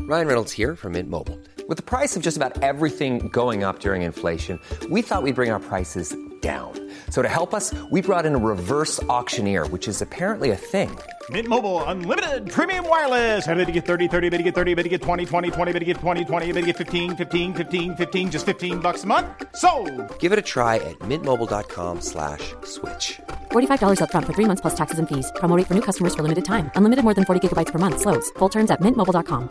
Ryan Reynolds here from Mint Mobile. With the price of just about everything going up during inflation, we thought we'd bring our prices down. So to help us, we brought in a reverse auctioneer, which is apparently a thing. Mint Mobile Unlimited Premium Wireless. How to get 30, 30, bit to get 30, bit to get 20, 20, 20, bit to get 20, 20, bit to get 15, 15, 15, 15, just $15 a month? Sold! Give it a try at mintmobile.com/switch. $45 up front for 3 months plus taxes and fees. Promo rate for new customers for limited time. Unlimited more than 40 gigabytes per month. Slows full terms at mintmobile.com.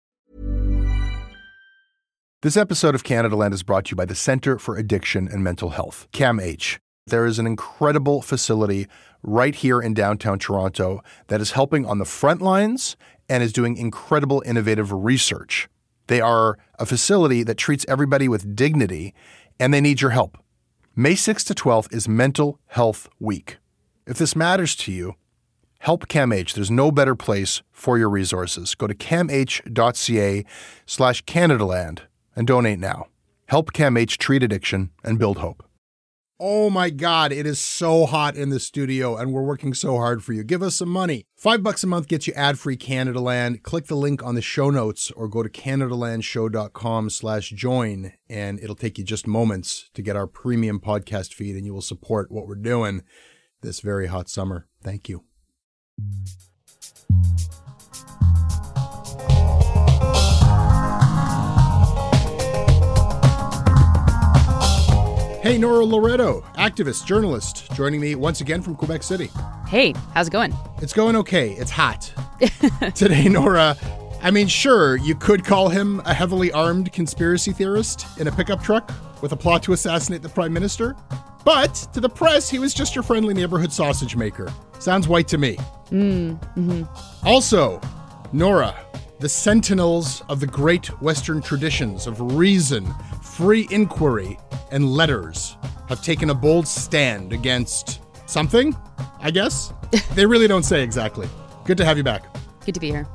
This episode of Canadaland is brought to you by the Centre for Addiction and Mental Health, CAMH. There is an incredible facility right here in downtown Toronto that is helping on the front lines and is doing incredible innovative research. They are a facility that treats everybody with dignity, and they need your help. May 6th to 12th is Mental Health Week. If this matters to you, help CAMH. There's no better place for your resources. Go to camh.ca/Canadaland and donate now. Help CAMH treat addiction and build hope. Oh my God, it is so hot in the studio and we're working so hard for you. Give us some money. $5 a month gets you ad-free Canadaland. Click the link on the show notes or go to CanadaLandShow.com/join and it'll take you just moments to get our premium podcast feed and you will support what we're doing this very hot summer. Thank you. Hey, Nora Loreto, activist, journalist, joining me once again from Quebec City. Hey, how's it going? It's going okay. It's hot. Today, Nora, I mean, sure, you could call him a heavily armed conspiracy theorist in a pickup truck with a plot to assassinate the Prime Minister. But to the press, he was just your friendly neighborhood sausage maker. Sounds white to me. Also, Nora, the sentinels of the great Western traditions of reason, free inquiry, and letters have taken a bold stand against something, I guess. They really don't say exactly. Good to have you back. Good to be here.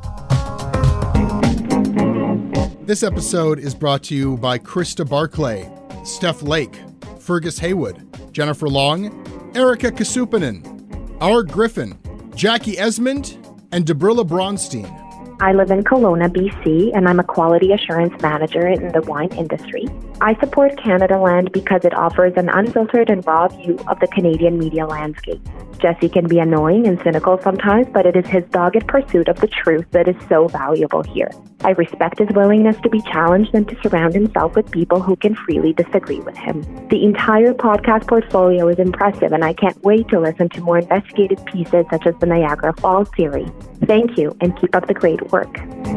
This episode is brought to you by Krista Barclay, Steph Lake, Fergus Haywood, Jennifer Long, Erica Kasupanen, Our Griffin, Jackie Esmond, and Debrilla Bronstein. I live in Kelowna, BC, and I'm a quality assurance manager in the wine industry. I support Canadaland because it offers an unfiltered and raw view of the Canadian media landscape. Jesse can be annoying and cynical sometimes, but it is his dogged pursuit of the truth that is so valuable here. I respect his willingness to be challenged and to surround himself with people who can freely disagree with him. The entire podcast portfolio is impressive, and I can't wait to listen to more investigative pieces such as the Niagara Falls series. Thank you, and keep up the great work.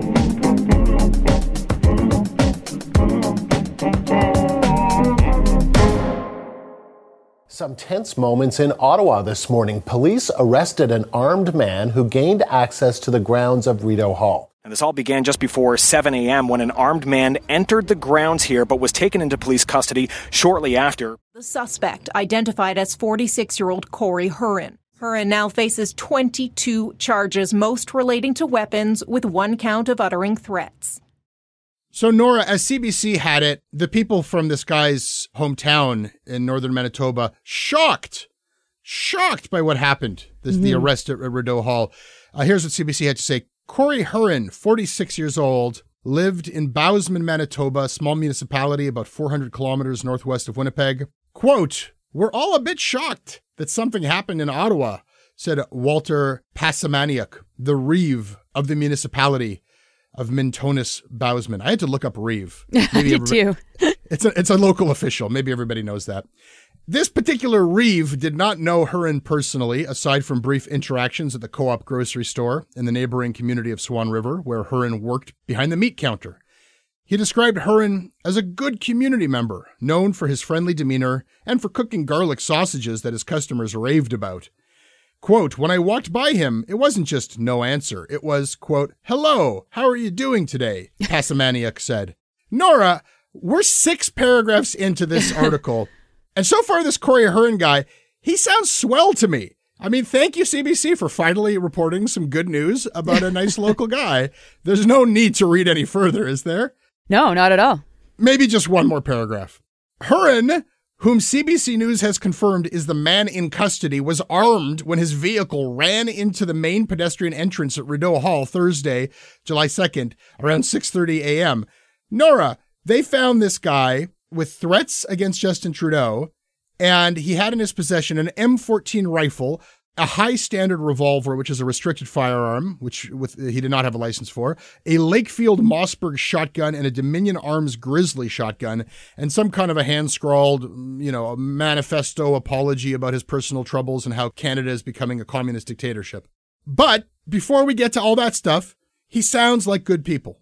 Some tense moments in Ottawa this morning. Police arrested an armed man who gained access to the grounds of Rideau Hall. And this all began just before 7 a.m. when an armed man entered the grounds here but was taken into police custody shortly after. The suspect, identified as 46-year-old Corey Hurren. Hurren now faces 22 charges, most relating to weapons, with one count of uttering threats. So, Nora, as CBC had it, the people from this guy's hometown in northern Manitoba shocked by what happened, the arrest at Rideau Hall. Here's what CBC had to say. Corey Hurren, 46 years old, lived in Bousman, Manitoba, a small municipality about 400 kilometers northwest of Winnipeg. Quote, "We're all a bit shocked that something happened in Ottawa," said Walter Passamaniuk, the reeve of the municipality of Mintonis Bousman. I had to look up reeve. Me too. It's a local official. Maybe everybody knows that. This particular reeve did not know Hurren personally, aside from brief interactions at the Co-op grocery store in the neighboring community of Swan River, where Hurren worked behind the meat counter. He described Hurren as a good community member, known for his friendly demeanor and for cooking garlic sausages that his customers raved about. Quote, "When I walked by him, it wasn't just no answer. It was, quote, 'Hello, how are you doing today?' Passamaniuk said." Nora, we're 6 paragraphs into this article, and so far this Corey Hurren guy, he sounds swell to me. I mean, thank you, CBC, for finally reporting some good news about a nice local guy. There's no need to read any further, is there? No, not at all. Maybe just one more paragraph. Hurren whom CBC News has confirmed is the man in custody, was armed when his vehicle ran into the main pedestrian entrance at Rideau Hall Thursday, July 2nd, around 6:30 a.m. Nora, they found this guy with threats against Justin Trudeau, and he had in his possession an M14 rifle, a high standard revolver, which is a restricted firearm, which he did not have a license for, a Lakefield Mossberg shotgun, and a Dominion Arms Grizzly shotgun, and some kind of a hand-scrawled, a manifesto apology about his personal troubles and how Canada is becoming a communist dictatorship. But before we get to all that stuff, he sounds like good people.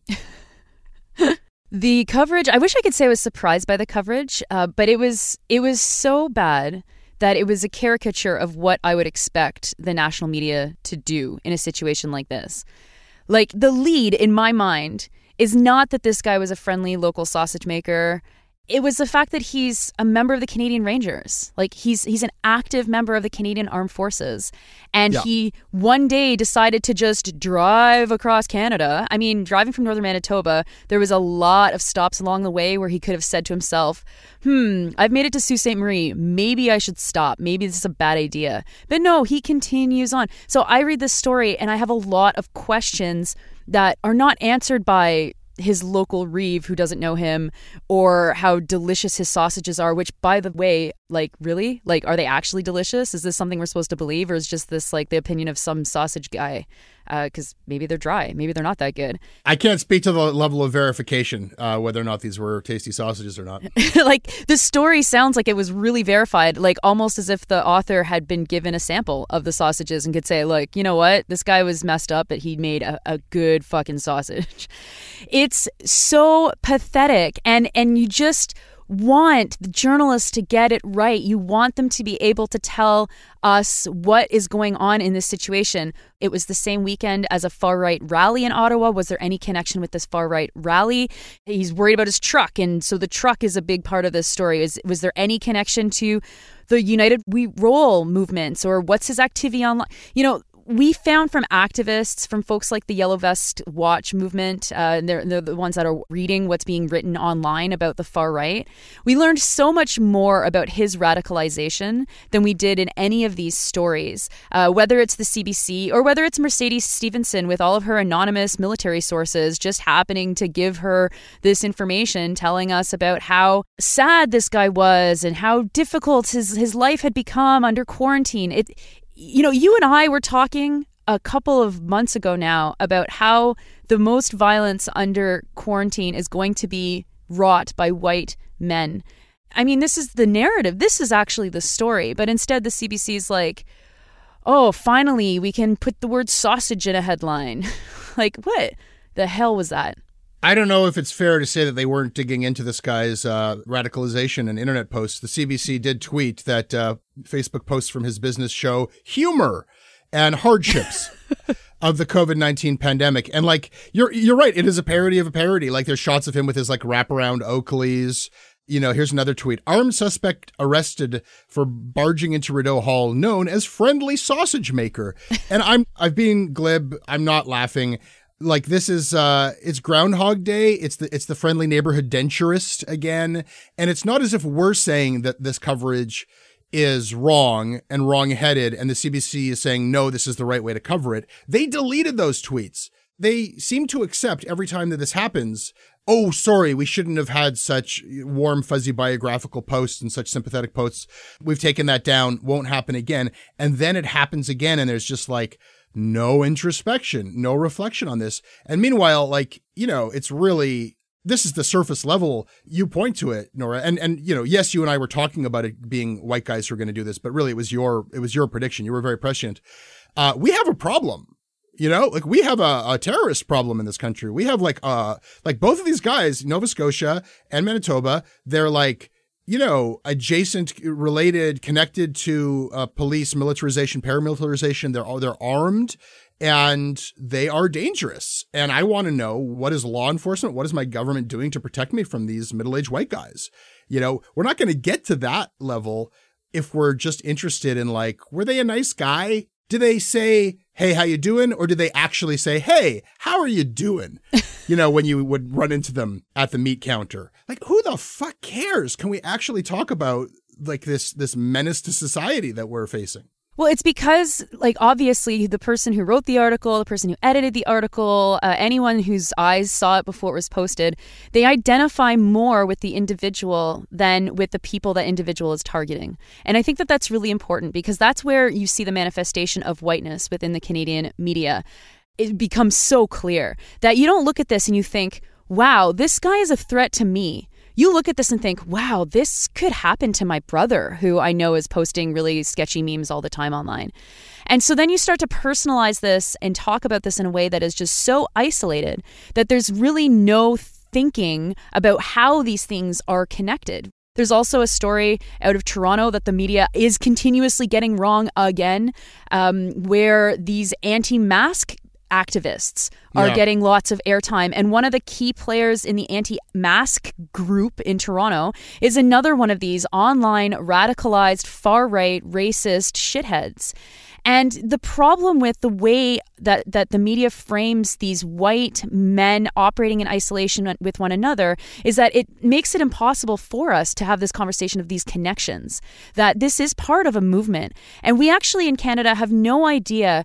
The coverage, I wish I could say I was surprised by the coverage, but it was so bad that it was a caricature of what I would expect the national media to do in a situation like this. Like, the lead in my mind is not that this guy was a friendly local sausage maker. It was the fact that he's a member of the Canadian Rangers. Like, he's an active member of the Canadian Armed Forces. And he one day decided to just drive across Canada. I mean, driving from northern Manitoba, there was a lot of stops along the way where he could have said to himself, I've made it to Sault Ste. Marie. Maybe I should stop. Maybe this is a bad idea. But no, he continues on. So I read this story and I have a lot of questions that are not answered by his local Reeve who doesn't know him, or how delicious his sausages are, which, by the way, really? Are they actually delicious? Is this something we're supposed to believe, or is just this the opinion of some sausage guy? Because maybe they're dry. Maybe they're not that good. I can't speak to the level of verification, whether or not these were tasty sausages or not. The story sounds like it was really verified, almost as if the author had been given a sample of the sausages and could say, you know what? This guy was messed up, but he made a good fucking sausage. It's so pathetic. And you just want the journalists to get it right. You want them to be able to tell us what is going on in this situation. It was the same weekend as a far-right rally in Ottawa. Was there any connection with this far-right rally? He's worried about his truck, and so the truck is a big part of this story. Was there any connection to the United We Roll movements, or what's his activity online? We found from activists, from folks like the Yellow Vest Watch movement, they're the ones that are reading what's being written online about the far right. We learned so much more about his radicalization than we did in any of these stories, whether it's the CBC or whether it's Mercedes Stephenson with all of her anonymous military sources just happening to give her this information, telling us about how sad this guy was and how difficult his life had become under quarantine. You and I were talking a couple of months ago now about how the most violence under quarantine is going to be wrought by white men. I mean, this is the narrative. This is actually the story. But instead, the CBC's like, oh, finally, we can put the word sausage in a headline. What the hell was that? I don't know if it's fair to say that they weren't digging into this guy's radicalization and internet posts. The CBC did tweet that Facebook posts from his business show humor and hardships of the COVID-19 pandemic. And you're right, it is a parody of a parody. There's shots of him with his wraparound Oakleys. Here's another tweet. Armed suspect arrested for barging into Rideau Hall, known as Friendly Sausage Maker. And I've been glib. I'm not laughing. This is it's Groundhog Day. It's the friendly neighborhood denturist again. And it's not as if we're saying that this coverage is wrong and wrong-headed and the CBC is saying, no, this is the right way to cover it. They deleted those tweets. They seem to accept every time that this happens, oh, sorry, we shouldn't have had such warm, fuzzy biographical posts and such sympathetic posts. We've taken that down. Won't happen again. And then it happens again. And there's just no introspection, no reflection on this. And meanwhile, it's really, this is the surface level. You point to it, Nora. And yes, you and I were talking about it being white guys who are going to do this, but really it was your prediction. You were very prescient. We have a problem. We have a terrorist problem in this country. We have both of these guys, Nova Scotia and Manitoba, they're adjacent, related, connected to police militarization, paramilitarization. They're armed and they are dangerous. And I want to know, what is law enforcement? What is my government doing to protect me from these middle-aged white guys? We're not going to get to that level if we're just interested in were they a nice guy? Do they say, hey, how you doing? Or do they actually say, hey, how are you doing? When you would run into them at the meat counter. Who the fuck cares? Can we actually talk about like this menace to society that we're facing? Well, it's because, like, obviously the person who wrote the article, the person who edited the article, anyone whose eyes saw it before it was posted, they identify more with the individual than with the people that individual is targeting. And I think that that's really important because that's where you see the manifestation of whiteness within the Canadian media. It becomes so clear that you don't look at this and you think, wow, this guy is a threat to me. You look at this and think, wow, this could happen to my brother, who I know is posting really sketchy memes all the time online. And so then you start to personalize this and talk about this in a way that is just so isolated that there's really no thinking about how these things are connected. There's also a story out of Toronto that the media is continuously getting wrong again, where these anti-mask activists are getting lots of airtime. And one of the key players in the anti-mask group in Toronto is another one of these online radicalized far-right racist shitheads. And the problem with the way that the media frames these white men operating in isolation with one another is that it makes it impossible for us to have this conversation of these connections, that this is part of a movement. And we actually in Canada have no idea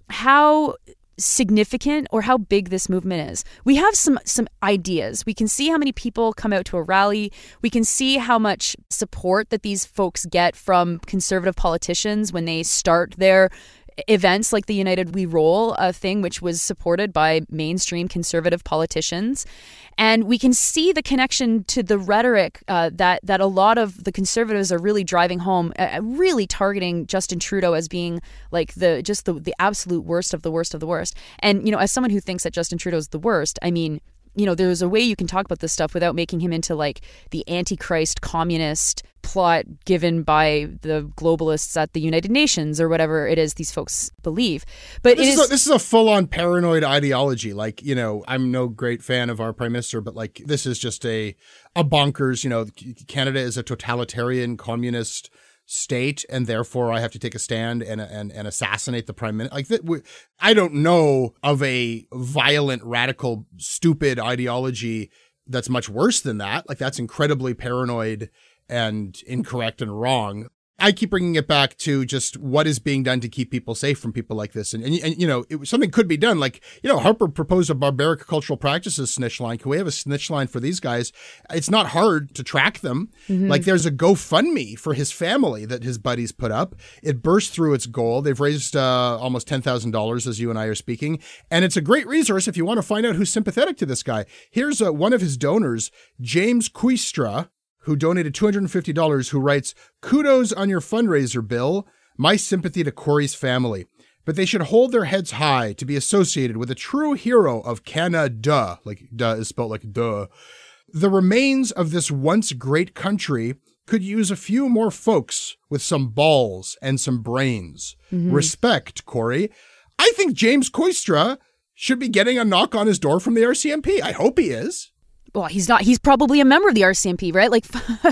how significant or how big this movement is. We have some ideas. We can see how many people come out to a rally. We can see how much support that these folks get from conservative politicians when they start their events like the United We Roll thing, which was supported by mainstream conservative politicians. And we can see the connection to the rhetoric that a lot of the conservatives are really driving home, really targeting Justin Trudeau as being like the absolute worst of the worst of the worst. And, you know, as someone who thinks that Justin Trudeau is the worst, I mean, you know, there's a way you can talk about this stuff without making him into like the Antichrist communist plot given by the globalists at the United Nations or whatever it is these folks believe. But this is a full-on paranoid ideology. Like, you know, I'm no great fan of our prime minister, but like this is just a bonkers, you know, Canada is a totalitarian communist state, and therefore I have to take a stand and assassinate the prime minister. Like that, I don't know of a violent, radical, stupid ideology that's much worse than that. Like that's incredibly paranoid and incorrect and wrong. I keep bringing it back to just what is being done to keep people safe from people like this. And you know, something could be done. Like, you know, Harper proposed a barbaric cultural practices snitch line. Can we have a snitch line for these guys? It's not hard to track them. Mm-hmm. Like there's a GoFundMe for his family that his buddies put up. It burst through its goal. They've raised almost $10,000 as you and I are speaking. And it's a great resource if you want to find out who's sympathetic to this guy. Here's one of his donors, James Quistra, who donated $250, who writes, "Kudos on your fundraiser, Bill. My sympathy to Corey's family. But they should hold their heads high to be associated with a true hero of Canada." Like, duh is spelled like duh. "The remains of this once great country could use a few more folks with some balls and some brains. Mm-hmm. Respect, Corey." I think James Quistra should be getting a knock on his door from the RCMP. I hope he is. Well, he's not. He's probably a member of the RCMP, right? Like,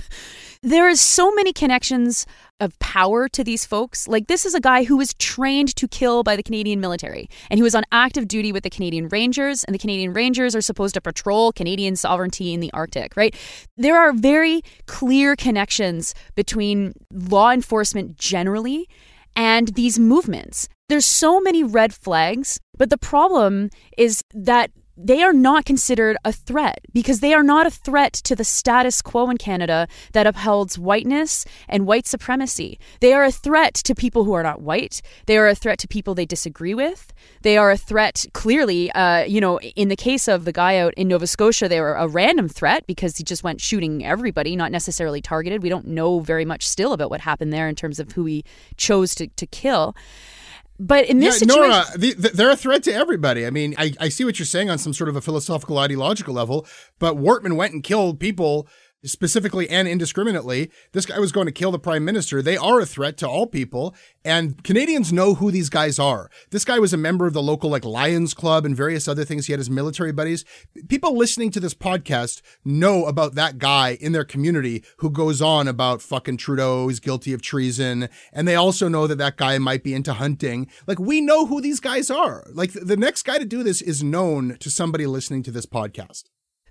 there is so many connections of power to these folks. Like, this is a guy who was trained to kill by the Canadian military, and he was on active duty with the Canadian Rangers, and the Canadian Rangers are supposed to patrol Canadian sovereignty in the Arctic, right? There are very clear connections between law enforcement generally and these movements. There's so many red flags, but the problem is that they are not considered a threat because they are not a threat to the status quo in Canada that upholds whiteness and white supremacy. They are a threat to people who are not white. They are a threat to people they disagree with. They are a threat, clearly, you know, in the case of the guy out in Nova Scotia, they were a random threat because he just went shooting everybody, not necessarily targeted. We don't know very much still about what happened there in terms of who he chose to kill. But in this situation, Nora, they're a threat to everybody. I mean, I see what you're saying on some sort of a philosophical, ideological level, but Wortman went and killed people specifically and indiscriminately. This guy was going to kill the prime minister. They are a threat to all people, and Canadians know who these guys are. This guy was a member of the local Lions Club and various other things. He had his military buddies. People listening to this podcast know about that guy in their community who goes on about fucking Trudeau, he's guilty of treason, and they also know that guy might be into hunting. Like, we know who these guys are. Like, the next guy to do this is known to somebody listening to this podcast.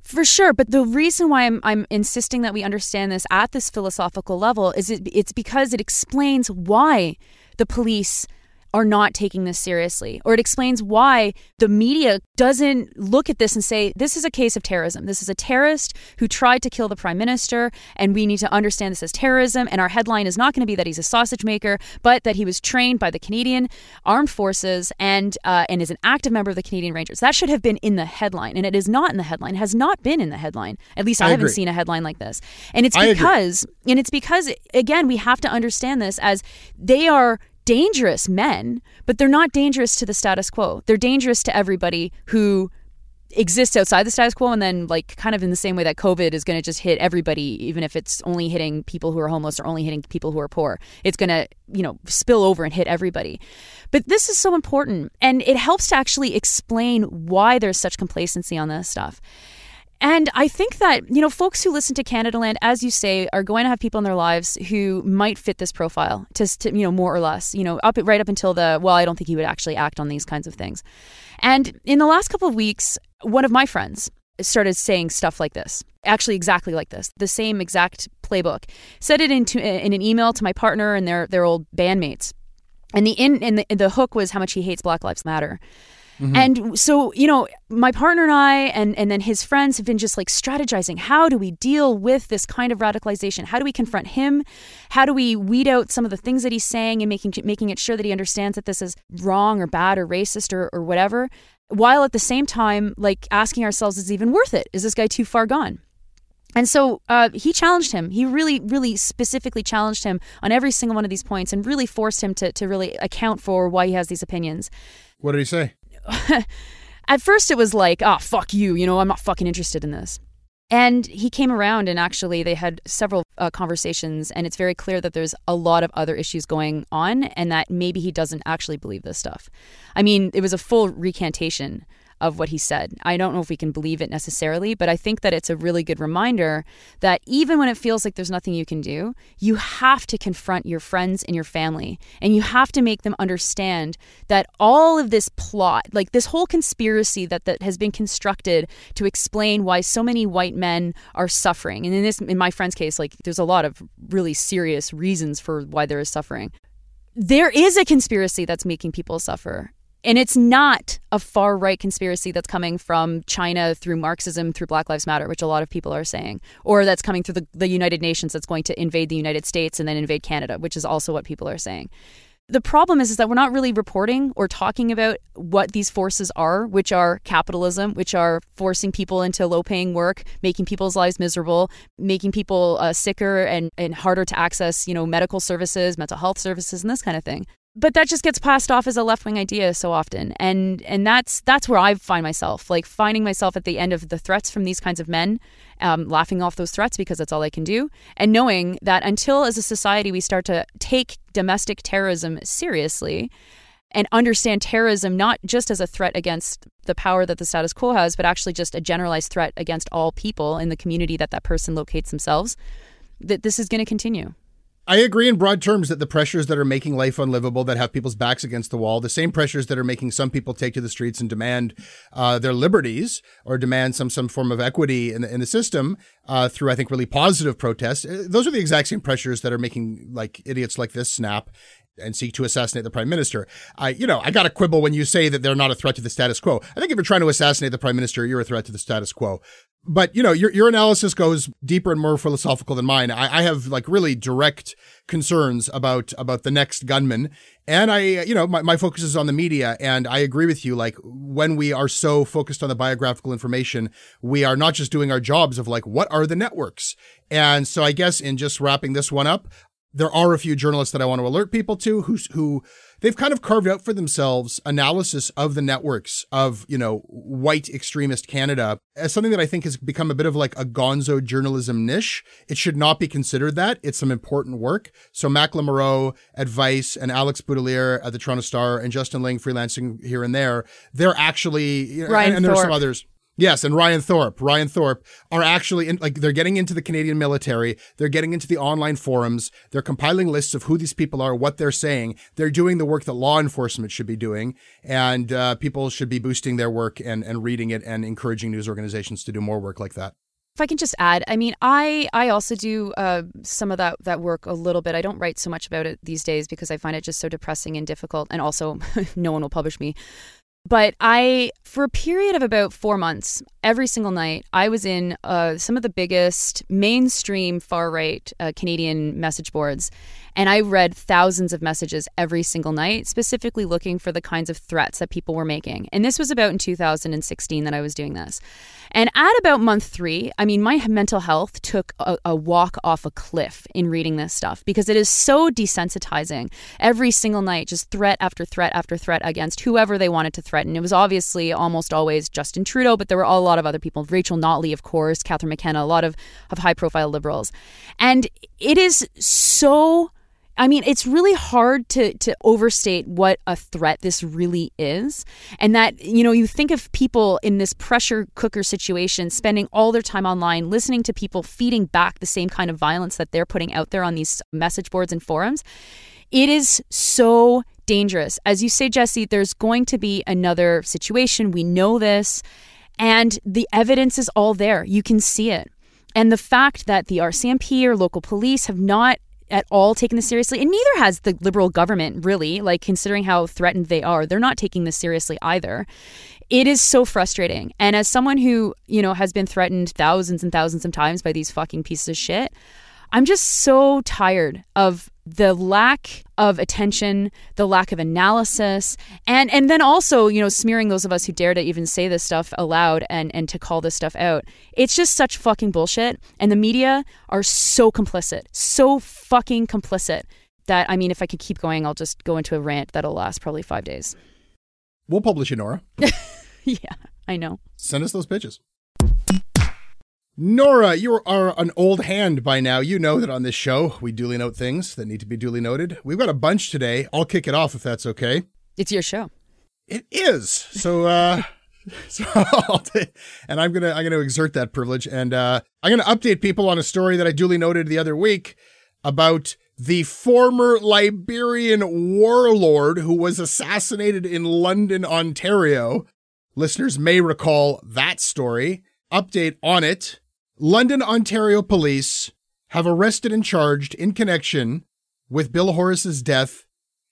For sure. But the reason why I'm insisting that we understand this at this philosophical level is it's because it explains why the police are not taking this seriously, or it explains why the media doesn't look at this and say, this is a case of terrorism. This is a terrorist who tried to kill the prime minister, and we need to understand this as terrorism. And our headline is not going to be that he's a sausage maker, but that he was trained by the Canadian Armed Forces and is an active member of the Canadian Rangers. That should have been in the headline, and it is not in the headline. It has not been in the headline. At least I haven't seen a headline like this. And it's because, again, we have to understand this as they are dangerous men, but they're not dangerous to the status quo. They're dangerous to everybody who exists outside the status quo, and then like kind of in the same way that COVID is going to just hit everybody, even if it's only hitting people who are homeless or only hitting people who are poor. It's going to, spill over and hit everybody. But this is so important, and it helps to actually explain why there's such complacency on this stuff. And I think that, folks who listen to Canadaland, as you say, are going to have people in their lives who might fit this profile, to more or less, right up until I don't think he would actually act on these kinds of things. And in the last couple of weeks, one of my friends started saying stuff like this, actually exactly like this, the same exact playbook, said it in an email to my partner and their old bandmates. And the hook was how much he hates Black Lives Matter. Mm-hmm. And so, my partner and I and then his friends have been just like strategizing. How do we deal with this kind of radicalization? How do we confront him? How do we weed out some of the things that he's saying and making it sure that he understands that this is wrong or bad or racist or whatever, while at the same time, like asking ourselves, is it even worth it? Is this guy too far gone? And so he challenged him. He really, really specifically challenged him on every single one of these points and really forced him to really account for why he has these opinions. What did he say? At first it was like, fuck you, I'm not fucking interested in this. And he came around, and actually they had several conversations, and it's very clear that there's a lot of other issues going on and that maybe he doesn't actually believe this stuff. I mean, it was a full recantation of what he said. I don't know if we can believe it necessarily, but I think that it's a really good reminder that even when it feels like there's nothing you can do, you have to confront your friends and your family, and you have to make them understand that all of this plot, like this whole conspiracy that has been constructed to explain why so many white men are suffering. And in my friend's case, like there's a lot of really serious reasons for why there is suffering. There is a conspiracy that's making people suffer. And it's not a far-right conspiracy that's coming from China through Marxism, through Black Lives Matter, which a lot of people are saying, or that's coming through the United Nations that's going to invade the United States and then invade Canada, which is also what people are saying. The problem is that we're not really reporting or talking about what these forces are, which are capitalism, which are forcing people into low-paying work, making people's lives miserable, making people sicker and harder to access, medical services, mental health services, and this kind of thing. But that just gets passed off as a left-wing idea so often. And that's where I find myself, like finding myself at the end of the threats from these kinds of men, laughing off those threats because that's all I can do. And knowing that until as a society we start to take domestic terrorism seriously and understand terrorism not just as a threat against the power that the status quo has, but actually just a generalized threat against all people in the community that person locates themselves, that this is going to continue. I agree in broad terms that the pressures that are making life unlivable, that have people's backs against the wall, the same pressures that are making some people take to the streets and demand their liberties or demand some form of equity in the system through, I think, really positive protests. Those are the exact same pressures that are making like idiots like this snap and seek to assassinate the prime minister. I got to quibble when you say that they're not a threat to the status quo. I think if you're trying to assassinate the prime minister, you're a threat to the status quo. But, your analysis goes deeper and more philosophical than mine. I have like really direct concerns about the next gunman. And my focus is on the media. And I agree with you. Like when we are so focused on the biographical information, we are not just doing our jobs of like, what are the networks? And so I guess in just wrapping this one up, there are a few journalists that I want to alert people to who they've kind of carved out for themselves analysis of the networks of, white extremist Canada as something that I think has become a bit of like a gonzo journalism niche. It should not be considered that. It's some important work. So Mac Lamoureux at Vice and Alex Boudelier at the Toronto Star and Justin Ling freelancing here and there, they're actually, and there are some others. Yes, and Ryan Thorpe are actually they're getting into the Canadian military. They're getting into the online forums. They're compiling lists of who these people are, what they're saying. They're doing the work that law enforcement should be doing, and people should be boosting their work and reading it and encouraging news organizations to do more work like that. If I can just add, I mean, I also do some of that work a little bit. I don't write so much about it these days because I find it just so depressing and difficult, and also no one will publish me. But for a period of about 4 months, every single night, I was in some of the biggest mainstream far-right Canadian message boards. And I read thousands of messages every single night, specifically looking for the kinds of threats that people were making. And this was about in 2016 that I was doing this. And at about month 3, I mean, my mental health took a walk off a cliff in reading this stuff because it is so desensitizing. Every single night, just threat after threat after threat against whoever they wanted to threaten. It was obviously almost always Justin Trudeau, but there were a lot of other people. Rachel Notley, of course, Catherine McKenna, a lot of high-profile Liberals. And it is so... I mean, it's really hard to overstate what a threat this really is. And that, you think of people in this pressure cooker situation, spending all their time online, listening to people feeding back the same kind of violence that they're putting out there on these message boards and forums. It is so dangerous. As you say, Jesse, there's going to be another situation. We know this. And the evidence is all there. You can see it. And the fact that the RCMP or local police have not at all taken this seriously, and neither has the Liberal government, really, considering how threatened they are. They're not taking this seriously either. It is so frustrating. And as someone who, has been threatened thousands and thousands of times by these fucking pieces of shit, I'm just so tired of the lack of attention, the lack of analysis, and then also, smearing those of us who dare to even say this stuff aloud and to call this stuff out. It's just such fucking bullshit. And the media are so complicit, so fucking complicit that, I mean, if I could keep going, I'll just go into a rant that'll last probably 5 days. We'll publish it, Nora. Yeah, I know. Send us those pitches. Nora, you are an old hand by now. You know that on this show, we duly note things that need to be duly noted. We've got a bunch today. I'll kick it off if that's okay. It's your show. It is. So and I'm gonna exert that privilege, and I'm gonna update people on a story that I duly noted the other week about the former Liberian warlord who was assassinated in London, Ontario. Listeners may recall that story. Update on it. London, Ontario police have arrested and charged in connection with Bill Horace's death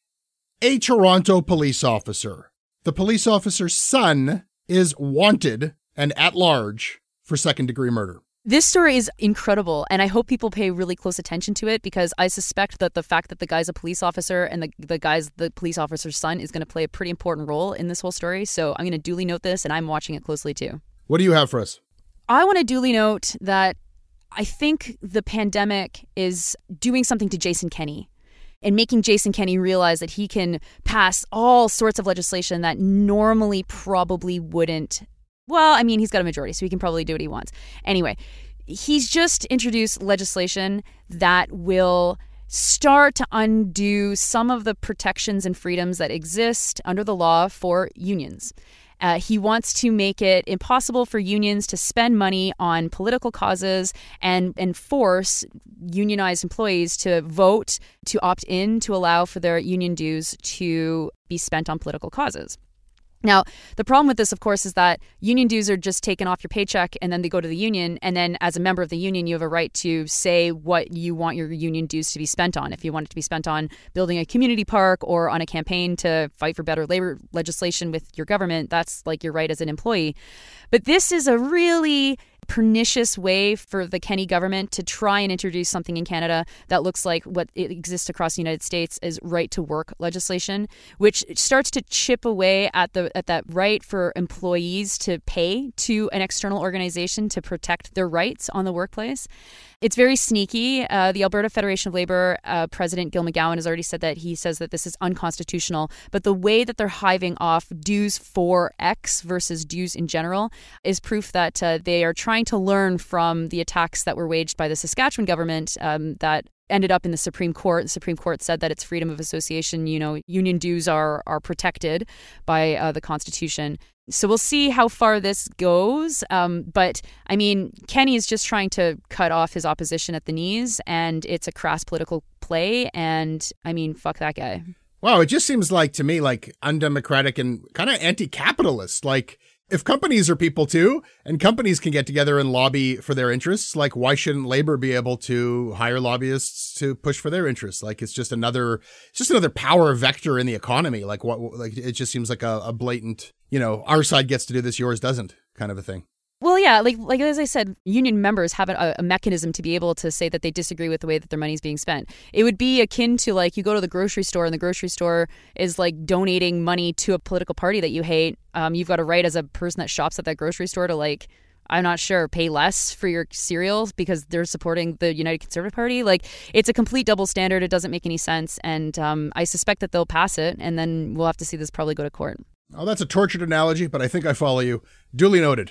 a Toronto police officer. The police officer's son is wanted and at large for second-degree murder. This story is incredible, and I hope people pay really close attention to it because I suspect that the fact that the guy's a police officer and the police officer's son is going to play a pretty important role in this whole story. So I'm going to duly note this, and I'm watching it closely too. What do you have for us? I want to duly note that I think the pandemic is doing something to Jason Kenney and making Jason Kenney realize that he can pass all sorts of legislation that normally probably wouldn't. Well, I mean, he's got a majority, so he can probably do what he wants. Anyway, he's just introduced legislation that will start to undo some of the protections and freedoms that exist under the law for unions. He wants to make it impossible for unions to spend money on political causes and force unionized employees to vote to opt in to allow for their union dues to be spent on political causes. Now, the problem with this, of course, is that union dues are just taken off your paycheck and then they go to the union. And then as a member of the union, you have a right to say what you want your union dues to be spent on. If you want it to be spent on building a community park or on a campaign to fight for better labor legislation with your government, that's like your right as an employee. But this is a really pernicious way for the Kenney government to try and introduce something in Canada that looks like what it exists across the United States as right to work legislation, which starts to chip away at that right for employees to pay to an external organization to protect their rights on the workplace. It's very sneaky. The Alberta Federation of Labor President Gil McGowan has already said that he says that this is unconstitutional. But the way that they're hiving off dues for X versus dues in general is proof that they are trying to learn from the attacks that were waged by the Saskatchewan government that ended up in the Supreme Court. The Supreme Court said that it's freedom of association. You know, union dues are protected by the Constitution. So we'll see how far this goes. But, I mean, Kenney is just trying to cut off his opposition at the knees, and it's a crass political play. And, I mean, fuck that guy. Wow, it just seems like, to me, like undemocratic and kind of anti-capitalist. Like, if companies are people too, and companies can get together and lobby for their interests, like why shouldn't labor be able to hire lobbyists to push for their interests? Like it's just another power vector in the economy. Like it just seems like a blatant, our side gets to do this, yours doesn't kind of a thing. Well, yeah, like as I said, union members have a mechanism to be able to say that they disagree with the way that their money is being spent. It would be akin to like you go to the grocery store and the grocery store is like donating money to a political party that you hate. You've got a right as a person that shops at that grocery store to like, I'm not sure, pay less for your cereal because they're supporting the United Conservative Party. Like it's a complete double standard. It doesn't make any sense. And I suspect that they'll pass it and then we'll have to see this probably go to court. Oh, that's a tortured analogy, but I think I follow you. Duly noted.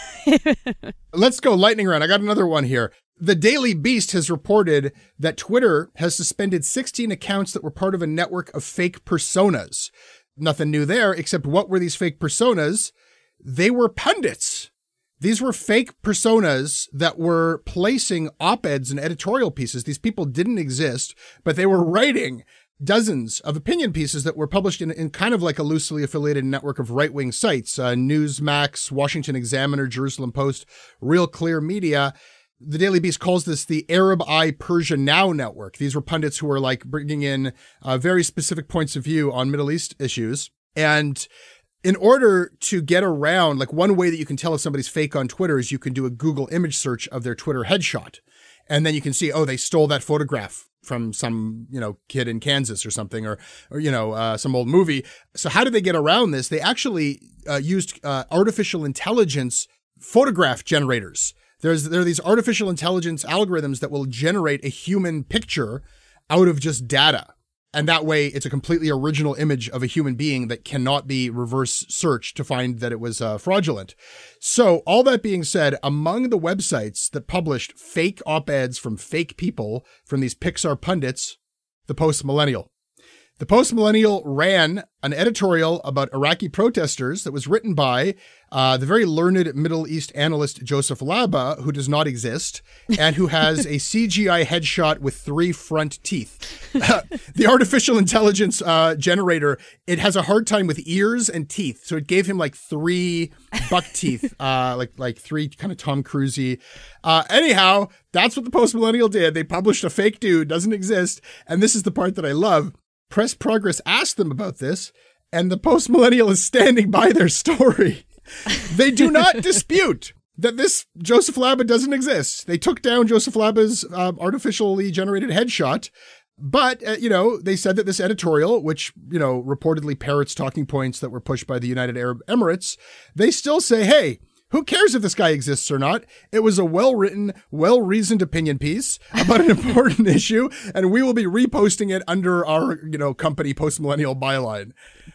Let's go lightning round. I got another one here. The Daily Beast has reported that Twitter has suspended 16 accounts that were part of a network of fake personas. Nothing new there, except what were these fake personas? They were pundits. These were fake personas that were placing op-eds and editorial pieces. These people didn't exist, but they were writing dozens of opinion pieces that were published in kind of like a loosely affiliated network of right-wing sites, Newsmax, Washington Examiner, Jerusalem Post, Real Clear Media. The Daily Beast calls this the Arab Eye Persia Now network. These were pundits who were like bringing in very specific points of view on Middle East issues. And in order to get around, like one way that you can tell if somebody's fake on Twitter is you can do a Google image search of their Twitter headshot. And then you can see, oh, they stole that photograph from some, kid in Kansas or something, or some old movie. So how did they get around this? They actually used artificial intelligence photograph generators. There are these artificial intelligence algorithms that will generate a human picture out of just data. And that way it's a completely original image of a human being that cannot be reverse searched to find that it was fraudulent. So all that being said, among the websites that published fake op-eds from fake people, from these Pixar pundits, the Post Millennial. The Post Millennial ran an editorial about Iraqi protesters that was written by the very learned Middle East analyst Joseph Laba, who does not exist, and who has a CGI headshot with 3 front teeth. The artificial intelligence generator, it has a hard time with ears and teeth, so it gave him like 3 buck teeth, like 3 kind of Tom Cruise-y. Anyhow, that's what the Post Millennial did. They published a fake dude, doesn't exist, and this is the part that I love. Press Progress asked them about this, and the Post Millennial is standing by their story. They do not dispute that this Joseph Laba doesn't exist. They took down Joseph Laba's artificially generated headshot, but, they said that this editorial, which, reportedly parrots talking points that were pushed by the United Arab Emirates, they still say, hey, who cares if this guy exists or not? It was a well-written, well-reasoned opinion piece about an important issue, and we will be reposting it under our, company Post Millennial byline.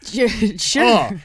Sure.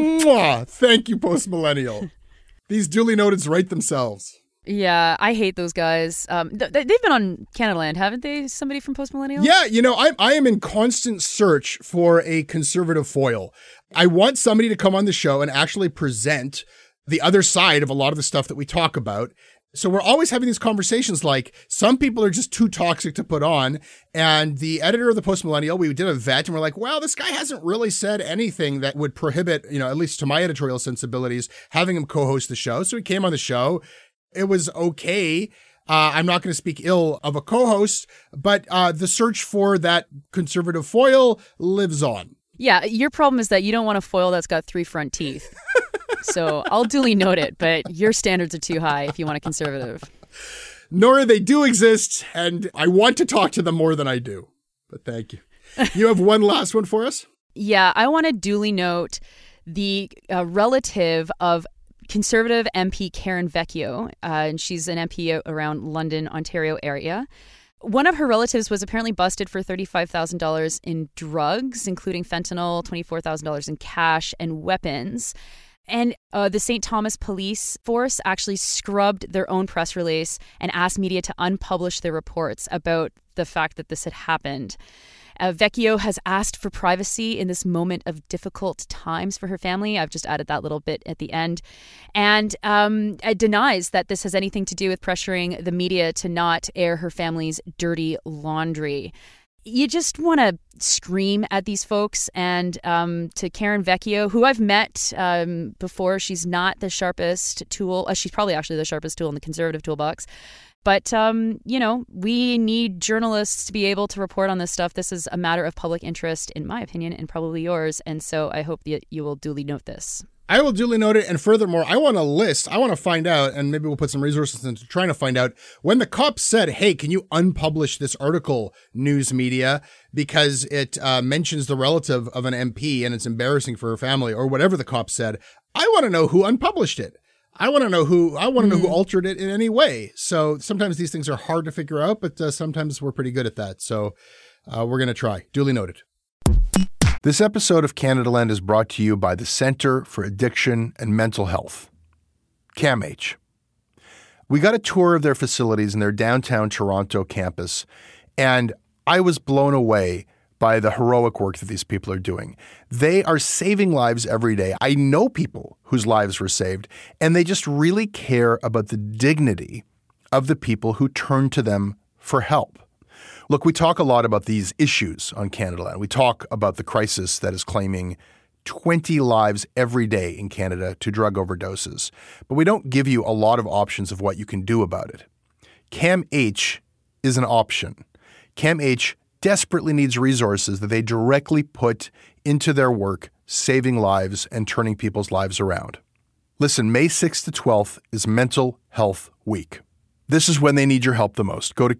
Thank you, Post Millennial. These duly noteds write themselves. Yeah, I hate those guys. They've been on Canada Land, haven't they? Somebody from Post Millennial? Yeah, I am in constant search for a conservative foil. I want somebody to come on the show and actually present the other side of a lot of the stuff that we talk about. So we're always having these conversations like some people are just too toxic to put on. And the editor of the Post Millennial, we did a vet and we're like, well, this guy hasn't really said anything that would prohibit, at least to my editorial sensibilities, having him co-host the show. So he came on the show. It was okay. I'm not going to speak ill of a co-host, but the search for that conservative foil lives on. Yeah, your problem is that you don't want a foil that's got 3 front teeth. So I'll duly note it, but your standards are too high if you want a conservative. Nora, they do exist, and I want to talk to them more than I do. But thank you. You have one last one for us? Yeah, I want to duly note the relative of Conservative MP Karen Vecchio, and she's an MP around London, Ontario area. One of her relatives was apparently busted for $35,000 in drugs, including fentanyl, $24,000 in cash, and weapons. And the St. Thomas Police Force actually scrubbed their own press release and asked media to unpublish their reports about the fact that this had happened. Vecchio has asked for privacy in this moment of difficult times for her family. I've just added that little bit at the end. And denies that this has anything to do with pressuring the media to not air her family's dirty laundry. You just want to scream at these folks. And to Karen Vecchio, who I've met before, she's not the sharpest tool. She's probably actually the sharpest tool in the Conservative toolbox. But, we need journalists to be able to report on this stuff. This is a matter of public interest, in my opinion, and probably yours. And so I hope that you will duly note this. I will duly note it. And furthermore, I want to find out, and maybe we'll put some resources into trying to find out, when the cops said, hey, can you unpublish this article, news media, because it mentions the relative of an MP and it's embarrassing for her family, or whatever the cops said. I want to know who unpublished it. I want to know who altered it in any way. So sometimes these things are hard to figure out, but sometimes we're pretty good at that. So we're going to try. Duly noted. This episode of Canadaland is brought to you by the Centre for Addiction and Mental Health, CAMH. We got a tour of their facilities in their downtown Toronto campus, and I was blown away by the heroic work that these people are doing. They are saving lives every day. I know people whose lives were saved, and they just really care about the dignity of the people who turn to them for help. Look, we talk a lot about these issues on Canadaland. We talk about the crisis that is claiming 20 lives every day in Canada to drug overdoses, but we don't give you a lot of options of what you can do about it. CAMH is an option. CAMH desperately needs resources that they directly put into their work, saving lives and turning people's lives around. Listen, May 6th to 12th is Mental Health Week. This is when they need your help the most. Go to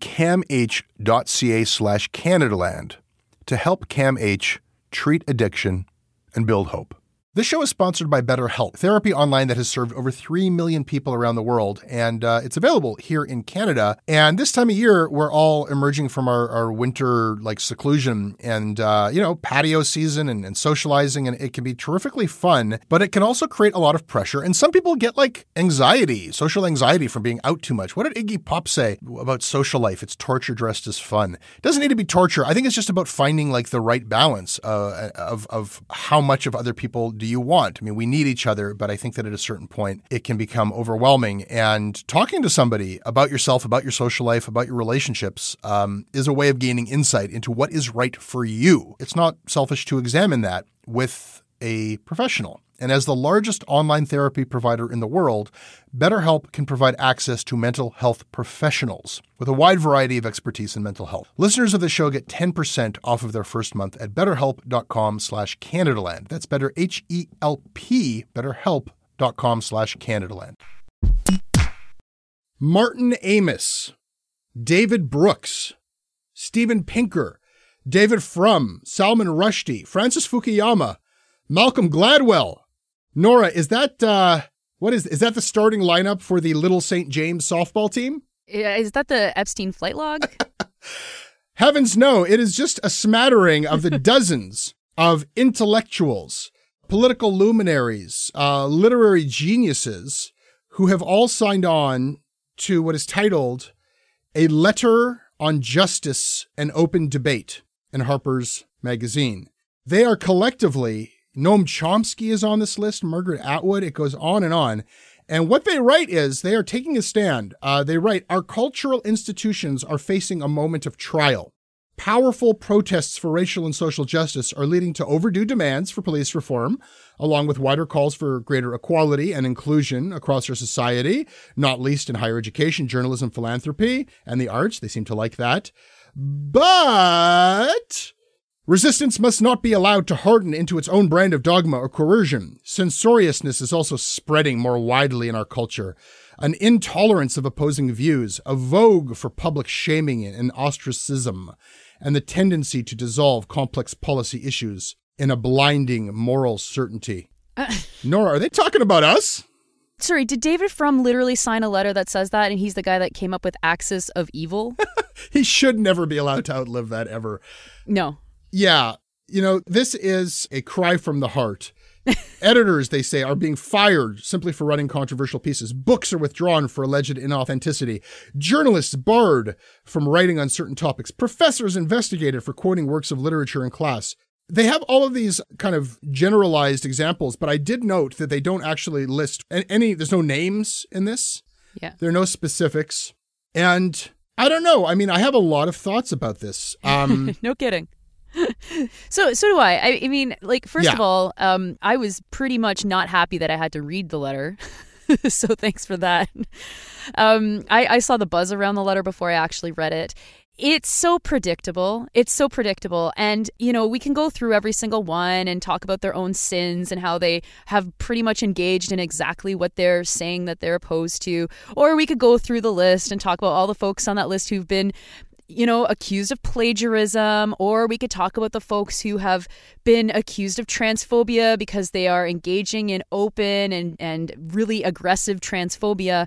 camh.ca/Canadaland to help CAMH treat addiction and build hope. This show is sponsored by BetterHelp, therapy online that has served over 3 million people around the world, and it's available here in Canada. And this time of year, we're all emerging from our winter seclusion and patio season and socializing, and it can be terrifically fun, but it can also create a lot of pressure. And some people get anxiety, social anxiety from being out too much. What did Iggy Pop say about social life? It's torture dressed as fun. It doesn't need to be torture. I think it's just about finding the right balance of how much of other people do you want? I mean, we need each other, but I think that at a certain point, it can become overwhelming. And talking to somebody about yourself, about your social life, about your relationships is a way of gaining insight into what is right for you. It's not selfish to examine that with a professional. And as the largest online therapy provider in the world, BetterHelp can provide access to mental health professionals with a wide variety of expertise in mental health. Listeners of the show get 10% off of their first month at betterhelp.com/Canadaland. That's better, H-E-L-P, betterhelp.com/Canadaland. Martin Amis, David Brooks, Steven Pinker, David Frum, Salman Rushdie, Francis Fukuyama, Malcolm Gladwell. Nora, is that is that the starting lineup for the Little St. James softball team? Is that the Epstein flight log? Heavens no, it is just a smattering of the dozens of intellectuals, political luminaries, literary geniuses who have all signed on to what is titled A Letter on Justice and Open Debate in Harper's Magazine. They are collectively, Noam Chomsky is on this list, Margaret Atwood, it goes on. And what they write is they are taking a stand. They write, our cultural institutions are facing a moment of trial. Powerful protests for racial and social justice are leading to overdue demands for police reform, along with wider calls for greater equality and inclusion across our society, not least in higher education, journalism, philanthropy, and the arts. They seem to like that. But resistance must not be allowed to harden into its own brand of dogma or coercion. Censoriousness is also spreading more widely in our culture. An intolerance of opposing views, a vogue for public shaming and ostracism, and the tendency to dissolve complex policy issues in a blinding moral certainty. Nora, are they talking about us? Sorry, did David Frum literally sign a letter that says that, and he's the guy that came up with Axis of Evil? He should never be allowed to outlive that ever. No. Yeah, this is a cry from the heart Editors, they say, are being fired simply for writing controversial pieces. Books are withdrawn for alleged inauthenticity. Journalists barred from writing on certain topics. Professors investigated for quoting works of literature in class. They have all of these kind of generalized examples, but I did note that they don't actually list any, there's no names in this. Yeah. There are no specifics. And I don't know. I mean, I have a lot of thoughts about this. No kidding. So do I. I mean, like, first of all, I was pretty much not happy that I had to read the letter. So thanks for that. I saw the buzz around the letter before I actually read it. It's so predictable. And, you know, we can go through every single one and talk about their own sins and how they have pretty much engaged in exactly what they're saying that they're opposed to. Or we could go through the list and talk about all the folks on that list who've been, you know, accused of plagiarism. Or we could talk about the folks who have been accused of transphobia because they are engaging in open and really aggressive transphobia.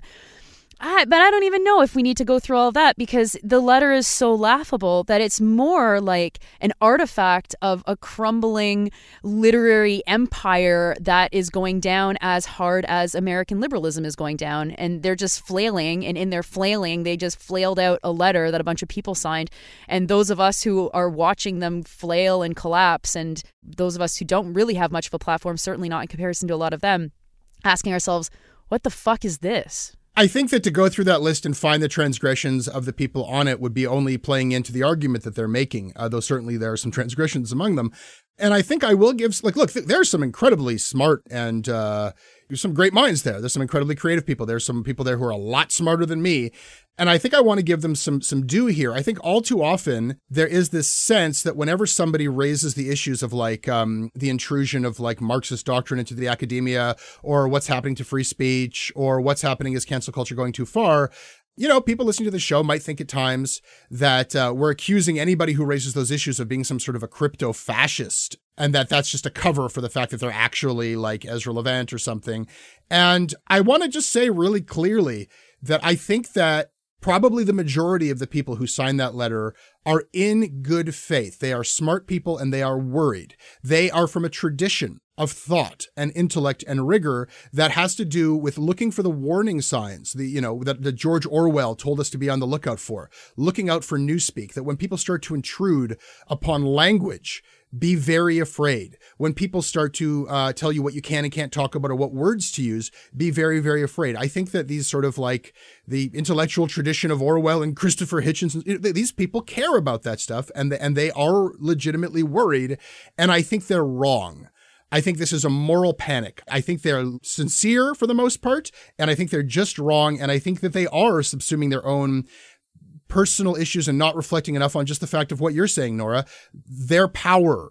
But I don't even know if we need to go through all of that, because the letter is so laughable that it's more like an artifact of a crumbling literary empire that is going down as hard as American liberalism is going down. And they're just flailing. And in their flailing, they just flailed out a letter that a bunch of people signed. And those of us who are watching them flail and collapse, and those of us who don't really have much of a platform, certainly not in comparison to a lot of them, asking ourselves, what the fuck is this? I think that to go through that list and find the transgressions of the people on it would be only playing into the argument that they're making, though certainly there are some transgressions among them. And I think I will give, like, look, there's some incredibly smart and there's some great minds there. There's some incredibly creative people. There's some people there who are a lot smarter than me. And I think I want to give them some due here. I think all too often there is this sense that whenever somebody raises the issues of like the intrusion of like Marxist doctrine into the academia, or what's happening to free speech, or what's happening is cancel culture going too far, you know, people listening to the show might think at times that we're accusing anybody who raises those issues of being some sort of a crypto fascist, and that that's just a cover for the fact that they're actually like Ezra Levant or something. And I want to just say really clearly that I think that probably the majority of the people who signed that letter are in good faith. They are smart people and they are worried. They are from a tradition of thought and intellect and rigor that has to do with looking for the warning signs, that George Orwell told us to be on the lookout for, looking out for newspeak, that when people start to intrude upon language, be very afraid. When people start to tell you what you can and can't talk about or what words to use, be very, very afraid. I think that these sort of like the intellectual tradition of Orwell and Christopher Hitchens, these people care about that stuff, and they are legitimately worried. And I think they're wrong. I think this is a moral panic. I think they're sincere for the most part, and I think they're just wrong. And I think that they are subsuming their own personal issues and not reflecting enough on just the fact of what you're saying, Nora. Their power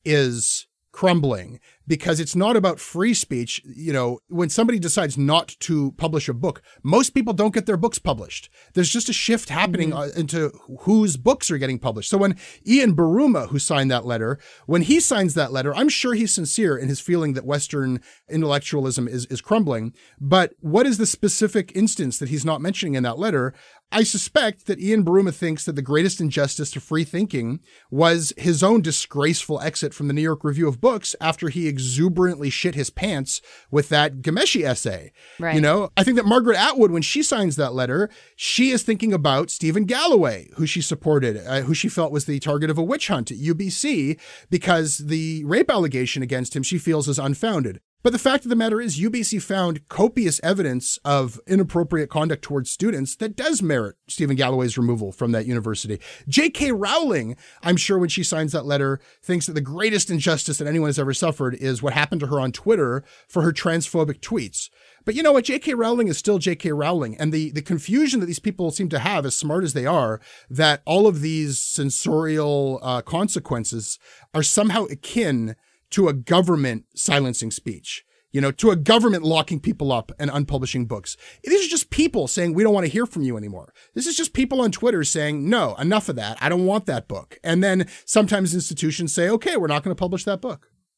is crumbling because it's not about free speech. You know, when somebody decides not to publish a book, most people don't get their books published. There's just a shift happening into whose books are getting published. So when Ian Buruma, who signed that letter, when he signs that letter, I'm sure he's sincere in his feeling that Western intellectualism is crumbling. But what is the specific instance that he's not mentioning in that letter? I suspect that Ian Buruma thinks that the greatest injustice to free thinking was his own disgraceful exit from the New York Review of Books after he exuberantly shit his pants with that Ghomeshi essay. Right. You know, I think that Margaret Atwood, when she signs that letter, she is thinking about Stephen Galloway, who she supported, who she felt was the target of a witch hunt at UBC because the rape allegation against him she feels is unfounded. But the fact of the matter is UBC found copious evidence of inappropriate conduct towards students that does merit Stephen Galloway's removal from that university. J.K. Rowling, I'm sure when she signs that letter, thinks that the greatest injustice that anyone has ever suffered is what happened to her on Twitter for her transphobic tweets. But you know what? J.K. Rowling is still J.K. Rowling. And the confusion that these people seem to have, as smart as they are, that all of these censorial consequences are somehow akin to a government silencing speech, to a government locking people up and unpublishing books. These are just people saying, we don't want to hear from you anymore. This is just people on Twitter saying, no, enough of that. I don't want that book. And then sometimes institutions say, okay, we're not going to publish that book.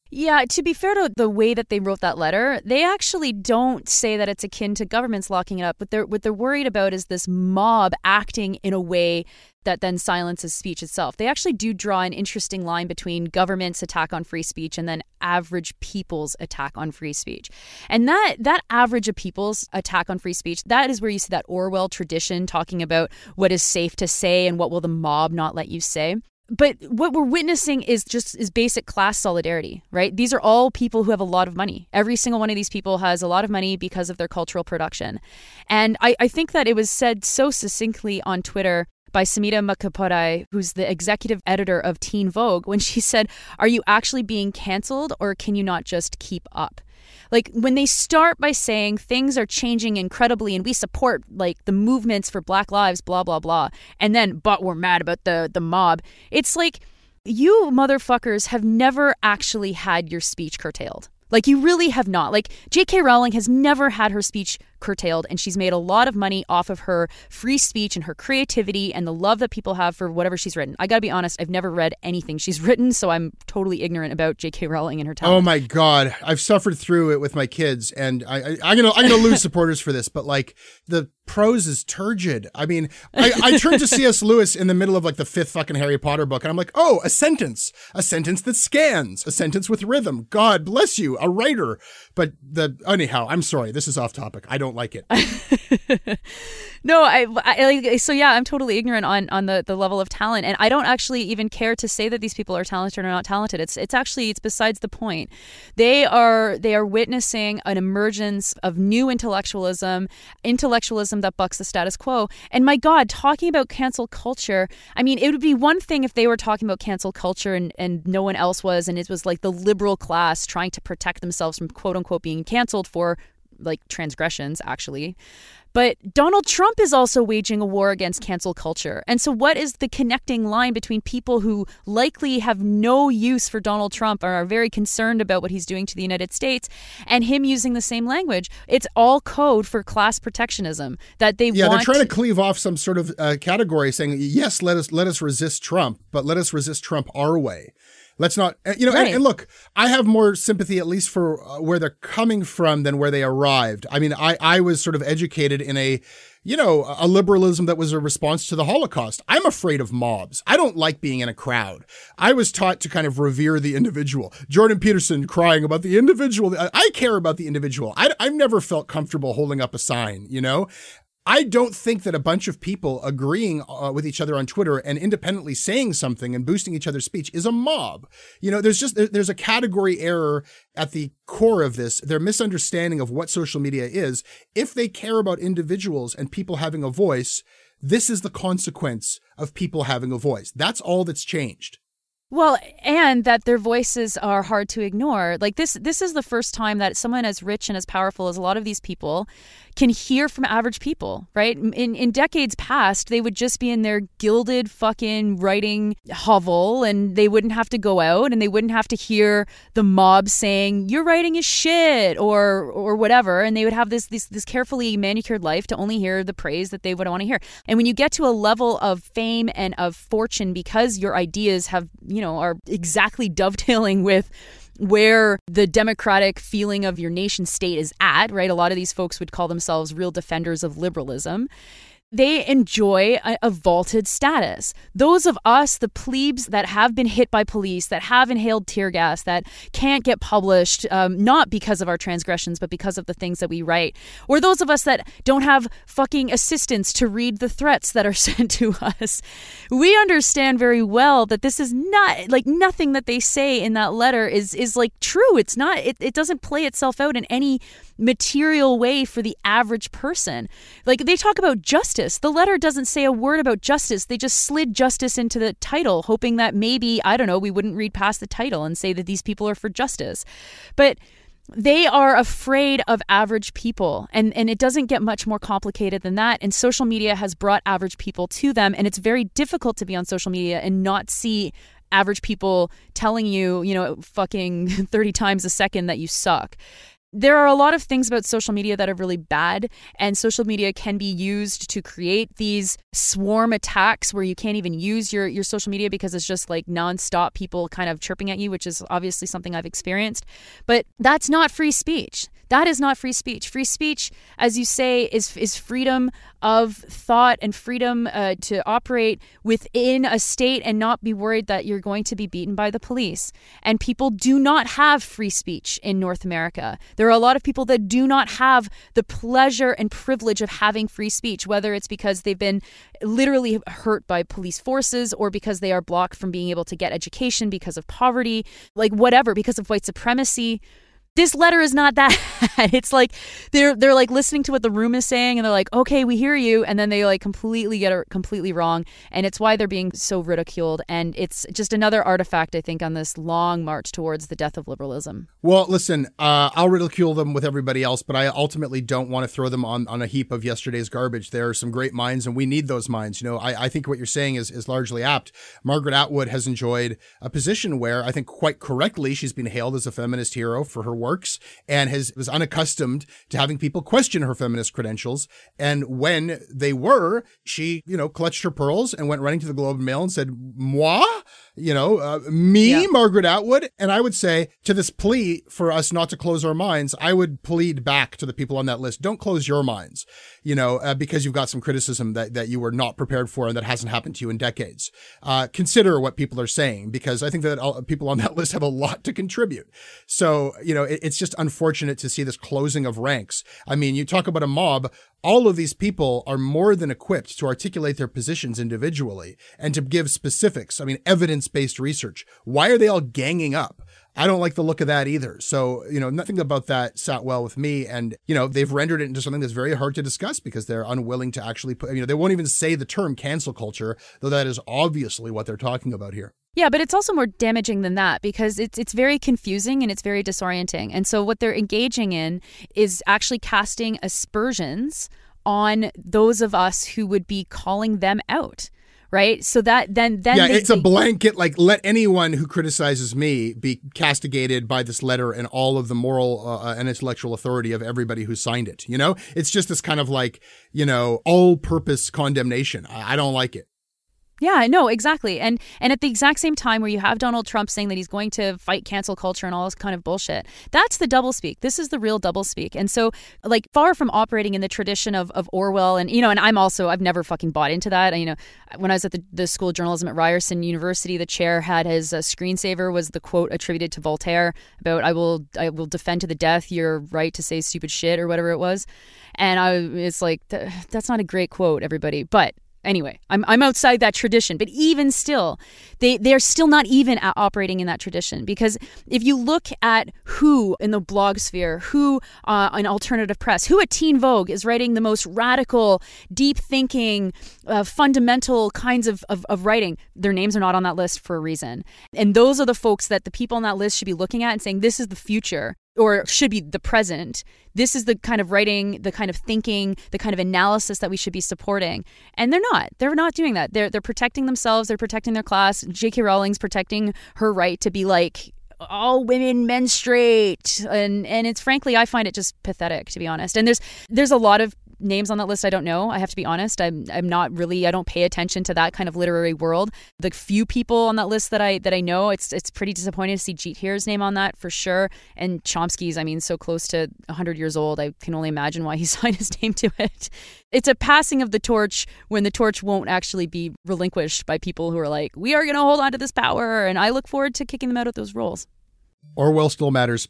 Yeah, to be fair to the way that they wrote that letter, they actually don't say that it's akin to governments locking it up. But what they're worried about is this mob acting in a way that then silences speech itself. They actually do draw an interesting line between government's attack on free speech and then average people's attack on free speech. And that average of people's attack on free speech, that is where you see that Orwell tradition talking about what is safe to say and what will the mob not let you say. But what we're witnessing is basic class solidarity, right? These are all people who have a lot of money. Every single one of these people has a lot of money because of their cultural production. And I think that it was said so succinctly on Twitter by Samita Mukhopadhyay, who's the executive editor of Teen Vogue, when she said, "Are you actually being canceled, or can you not just keep up?" Like, when they start by saying things are changing incredibly and we support like the movements for Black lives, blah, blah, blah, and then, but we're mad about the mob. It's like, you motherfuckers have never actually had your speech curtailed. Like, you really have not. Like, J.K. Rowling has never had her speech curtailed, and she's made a lot of money off of her free speech and her creativity and the love that people have for whatever she's written. I gotta be honest, I've never read anything she's written, so I'm totally ignorant about J.K. Rowling and her talent. Oh my God, I've suffered through it with my kids, and I'm gonna lose supporters for this, but like, the prose is turgid. I mean, I turned to C.S. Lewis in the middle of like the 5th fucking Harry Potter book, and I'm like, oh, a sentence that scans, a sentence with rhythm. God bless you, a writer. But anyhow, I'm sorry, this is off topic. I don't like it. No, I'm totally ignorant on the level of talent, and I don't actually even care to say that these people are talented or not talented. It's besides the point. They are witnessing an emergence of new intellectualism that bucks the status quo. And my God, talking about cancel culture, I mean, it would be one thing if they were talking about cancel culture and no one else was, and it was like the liberal class trying to protect themselves from quote unquote being canceled for like transgressions, actually. But Donald Trump is also waging a war against cancel culture. And so what is the connecting line between people who likely have no use for Donald Trump or are very concerned about what he's doing to the United States and him using the same language? It's all code for class protectionism that they want. Yeah, they're trying to cleave off some sort of category saying, yes, let us resist Trump, but let us resist Trump our way. Let's not, right. And look, I have more sympathy, at least for where they're coming from than where they arrived. I mean, I was sort of educated in a liberalism that was a response to the Holocaust. I'm afraid of mobs. I don't like being in a crowd. I was taught to kind of revere the individual. Jordan Peterson crying about the individual. I care about the individual. I've never felt comfortable holding up a sign, I don't think that a bunch of people agreeing with each other on Twitter and independently saying something and boosting each other's speech is a mob. There's a category error at the core of this, their misunderstanding of what social media is. If they care about individuals and people having a voice, this is the consequence of people having a voice. That's all that's changed. Well, and that their voices are hard to ignore. Like this is the first time that someone as rich and as powerful as a lot of these people can hear from average people, right? In decades past, they would just be in their gilded fucking writing hovel and they wouldn't have to go out and they wouldn't have to hear the mob saying, your writing is shit or whatever. And they would have this carefully manicured life to only hear the praise that they would want to hear. And when you get to a level of fame and of fortune because your ideas have, are exactly dovetailing with where the democratic feeling of your nation state is at, right? A lot of these folks would call themselves real defenders of liberalism. They enjoy a vaulted status. Those of us, the plebes that have been hit by police, that have inhaled tear gas, that can't get published, not because of our transgressions, but because of the things that we write, or those of us that don't have fucking assistants to read the threats that are sent to us, we understand very well that this is not, like, nothing that they say in that letter is like true. It's not, it doesn't play itself out in any material way for the average person. Like, they talk about justice. The letter doesn't say a word about justice. They just slid justice into the title, hoping that maybe, I don't know, we wouldn't read past the title and say that these people are for justice. But they are afraid of average people, and it doesn't get much more complicated than that. And social media has brought average people to them, and it's very difficult to be on social media and not see average people telling you, fucking 30 times a second that you suck. there are a lot of things about social media that are really bad, and social media can be used to create these swarm attacks where you can't even use your social media because it's just like nonstop people kind of chirping at you, which is obviously something I've experienced. But that's not free speech. That is not free speech. Free speech, as you say, is freedom of thought and freedom to operate within a state and not be worried that you're going to be beaten by the police. And people do not have free speech in North America. There are a lot of people that do not have the pleasure and privilege of having free speech, whether it's because they've been literally hurt by police forces or because they are blocked from being able to get education because of poverty, like whatever, because of white supremacy. This letter is not that. It's like they're like listening to what the room is saying and they're like, okay, we hear you. And then they like completely get it completely wrong. And it's why they're being so ridiculed. And it's just another artifact, I think, on this long march towards the death of liberalism. Well, listen, I'll ridicule them with everybody else, but I ultimately don't want to throw them on a heap of yesterday's garbage. There are some great minds and we need those minds. You know, I think what you're saying is largely apt. Margaret Atwood has enjoyed a position where I think quite correctly she's been hailed as a feminist hero for her works and was unaccustomed to having people question her feminist credentials. And when they were, she, clutched her pearls and went running to the Globe and Mail and said, moi? Me, Margaret Atwood. And I would say to this plea for us not to close our minds, I would plead back to the people on that list. Don't close your minds, because you've got some criticism that you were not prepared for and that hasn't happened to you in decades. Consider what people are saying, because I think that people on that list have a lot to contribute. So, it's just unfortunate to see this closing of ranks. I mean, you talk about a mob. All of these people are more than equipped to articulate their positions individually and to give specifics. I mean, evidence-based research. Why are they all ganging up? I don't like the look of that either. So, nothing about that sat well with me. And, they've rendered it into something that's very hard to discuss because they're unwilling to actually put, they won't even say the term cancel culture, though that is obviously what they're talking about here. Yeah, but it's also more damaging than that because it's very confusing and it's very disorienting. And so what they're engaging in is actually casting aspersions on those of us who would be calling them out. Right. So that then it's a blanket, like, let anyone who criticizes me be castigated by this letter and all of the moral and intellectual authority of everybody who signed it. It's just this kind of like, all purpose condemnation. I don't like it. Yeah, no, exactly. And at the exact same time where you have Donald Trump saying that he's going to fight cancel culture and all this kind of bullshit, that's the doublespeak. This is the real doublespeak. And so, like, far from operating in the tradition of Orwell and, and I've never fucking bought into that. When I was at the School of Journalism at Ryerson University, the chair had his screensaver was the quote attributed to Voltaire about I will defend to the death your right to say stupid shit or whatever it was. And it's like, that's not a great quote, everybody. But anyway, I'm outside that tradition, but even still, they're still not even operating in that tradition, because if you look at who in the blog sphere, who in alternative press, who at Teen Vogue is writing the most radical, deep thinking, fundamental kinds of writing, their names are not on that list for a reason. And those are the folks that the people on that list should be looking at and saying, this is the future. Or should be the present. This is the kind of writing, the kind of thinking, the kind of analysis that we should be supporting. And they're not. They're not doing that. They're protecting themselves. They're protecting their class. J.K. Rowling's protecting her right to be like, all women menstruate. And it's frankly, I find it just pathetic, to be honest. And there's a lot of names on that list I don't know. I have to be honest. I'm not really, I don't pay attention to that kind of literary world. The few people on that list that I know, it's pretty disappointing to see Jeet Heer's name on that for sure. And Chomsky's, so close to 100 years old. I can only imagine why he signed his name to it. It's a passing of the torch when the torch won't actually be relinquished by people who are like, we are going to hold on to this power. And I look forward to kicking them out of those roles. Orwell still matters.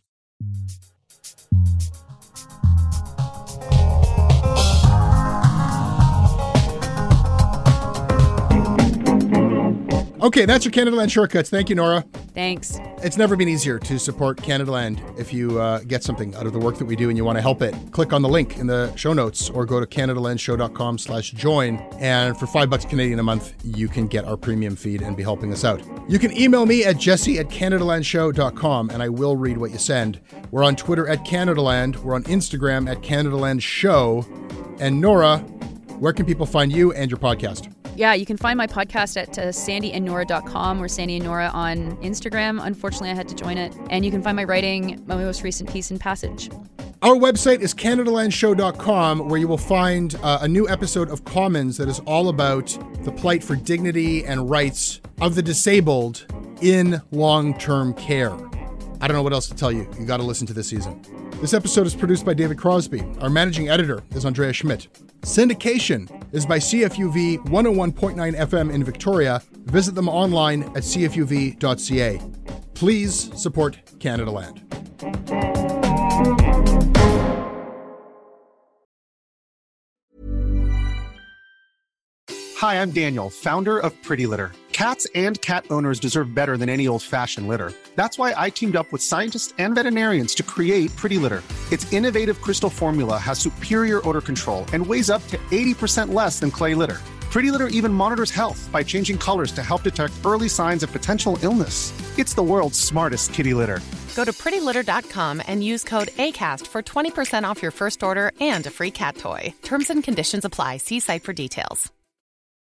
Okay, that's your Canadaland Shortcuts. Thank you, Nora. Thanks. It's never been easier to support Canadaland. If you get something out of the work that we do and you want to help it, click on the link in the show notes or go to CanadaLandShow.com/join. And for $5 Canadian a month, you can get our premium feed and be helping us out. You can email me at jesse@CanadaLandShow.com and I will read what you send. We're on Twitter at Canadaland. We're on Instagram at CanadaLandShow. And Nora, where can people find you and your podcast? Yeah, you can find my podcast at sandyandnora.com or Sandy and Nora on Instagram. Unfortunately, I had to join it. And you can find my writing, my most recent piece in Passage. Our website is CanadaLandShow.com, where you will find a new episode of Commons that is all about the plight for dignity and rights of the disabled in long-term care. I don't know what else to tell you. You got to listen to this season. This episode is produced by David Crosby. Our managing editor is Andrea Schmidt. Syndication is by CFUV 101.9 FM in Victoria. Visit them online at cfuv.ca. Please support Canada Land. Hi, I'm Daniel, founder of Pretty Litter. Cats and cat owners deserve better than any old-fashioned litter. That's why I teamed up with scientists and veterinarians to create Pretty Litter. Its innovative crystal formula has superior odor control and weighs up to 80% less than clay litter. Pretty Litter even monitors health by changing colors to help detect early signs of potential illness. It's the world's smartest kitty litter. Go to prettylitter.com and use code ACAST for 20% off your first order and a free cat toy. Terms and conditions apply. See site for details.